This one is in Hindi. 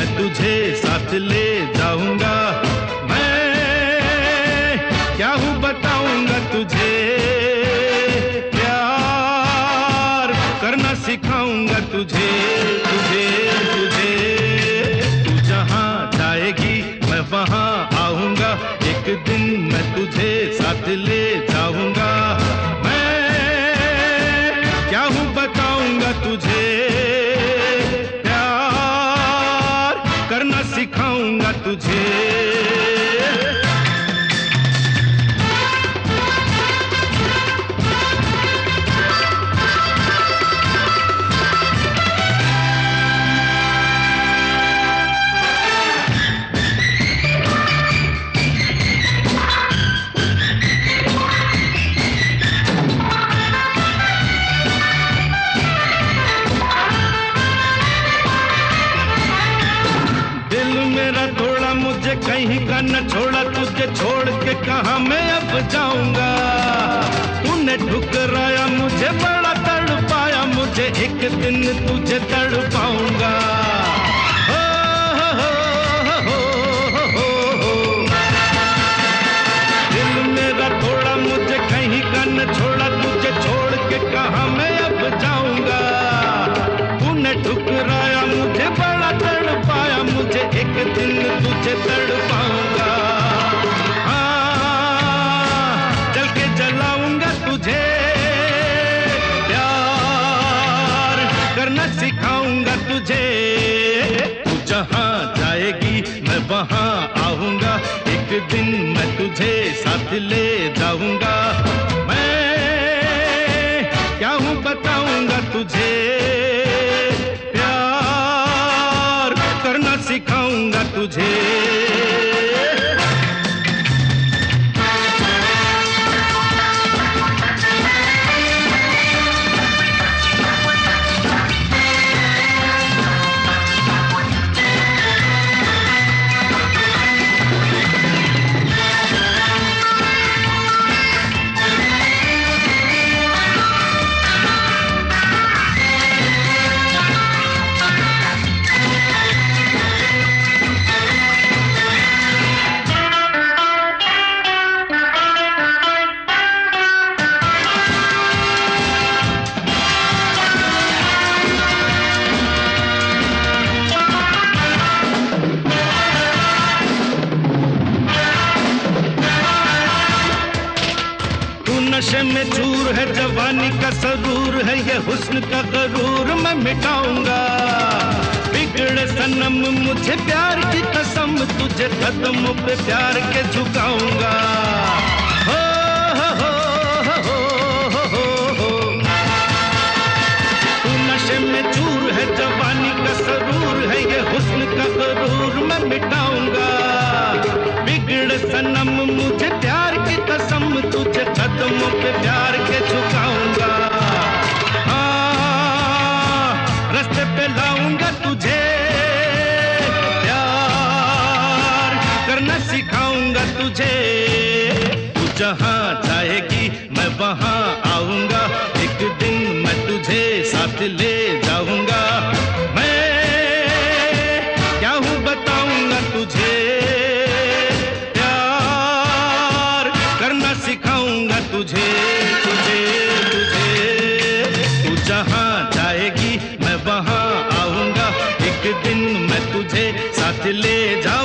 मैं तुझे साथ ले जाऊंगा। मैं क्या हूँ बताऊंगा तुझे, प्यार करना सिखाऊंगा तुझे, तुझे तुझे। तू जहाँ जाएगी मैं वहाँ आऊंगा, एक दिन मैं तुझे साथ ले जाऊंगा। मैं क्या हूँ बताऊंगा तुझे, प्यार करना सिखाऊंगा तुझे। मुझे कहीं का न छोड़ा, तुझे छोड़ के कहाँ मैं अब जाऊंगा। तूने ठुकराया मुझे, बड़ा तड़पाया मुझे, एक दिन तुझे तड़पाऊंगा। दिल मेरा थोड़ा मुझे कहीं का न छोड़ा, तुझे छोड़ के कहाँ मैं अब जाऊंगा। तूने ठुकराया मुझे, बड़ा तड़पाया मुझे, एक दिन तुझे तड़पाऊंगा। हाँ, जल के जलाऊंगा तुझे, प्यार करना सिखाऊंगा तुझे। तू जहाँ जाएगी मैं वहाँ आऊंगा, एक दिन मैं तुझे साथ ले जाऊंगा। मैं क्या हूँ बताऊंगा तुझे, प्यार करना सिखाऊंगा तुझे। नशे में चूर है जवानी का सरूर है, ये हुस्न का गरूर मैं मिटाऊंगा। बिगड़े सनम मुझे प्यार की कसम, तुझे कदमों पे प्यार के झुकाऊंगा। हो हो हो हो हो हो। तू नशे में चूर है जवानी का सरूर है, ये हुस्न का गरूर मैं मिटाऊंगा। बिगड़े सनम मुझे प्यार की कसम, तुझे कदमों पे प्यार के झुकाऊंगा। हाँ, रास्ते पे लाऊंगा तुझे, प्यार करना सिखाऊंगा तुझे। तू जहाँ जाएगी मैं वहाँ आऊंगा, एक दिन मैं तुझे साथ ले जाऊंगा। मैं क्या हूँ बताऊंगा तुझे, सिखाऊंगा तुझे, तुझे तुझे। तू जहाँ जाएगी मैं वहाँ आऊंगा, एक दिन मैं तुझे साथ ले जाऊंगा।